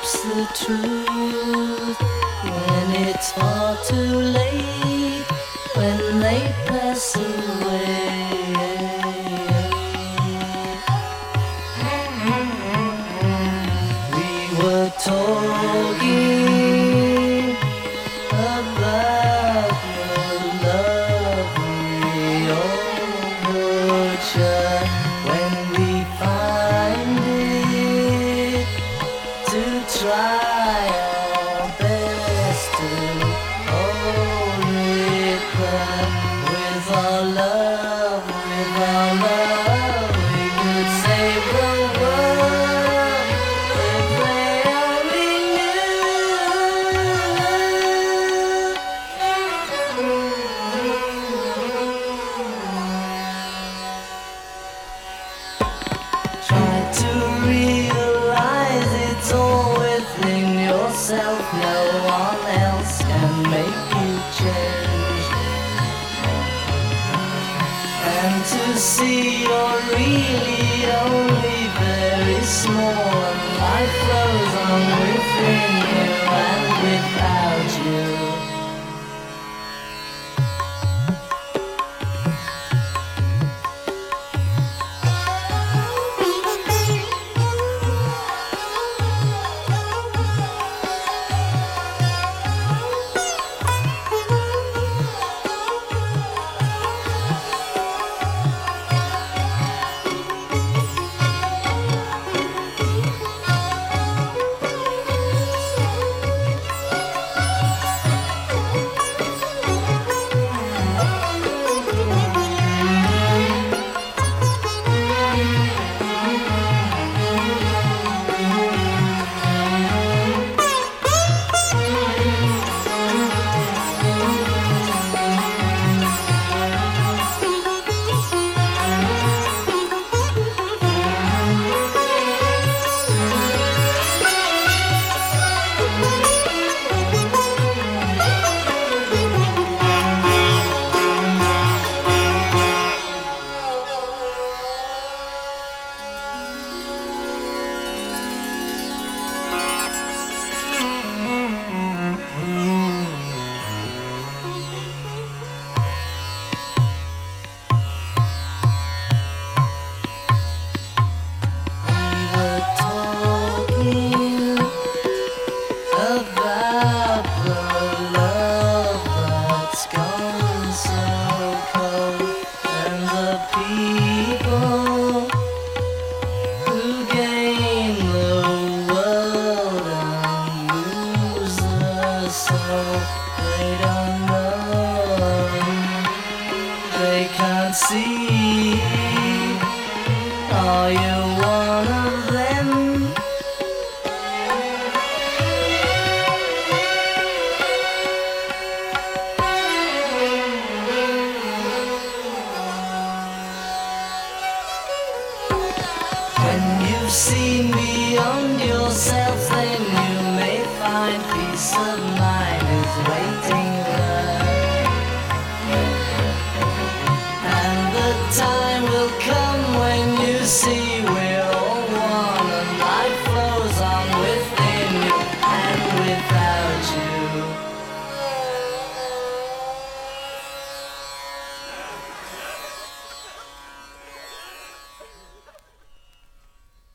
keeps the truth when it's far too late, when they pass away. We were talking about the lovely overture when we find it to try our best to hold it back with our love, we could save the world if they only try to realize it's all within yourself. No one else can make you change. And to see you're really only very small, and life flows on within you and without you. About the love that's gone so cold, and the people who gain the world and lose the soul. They don't know, they can't see. Are you one of them? When you've seen beyond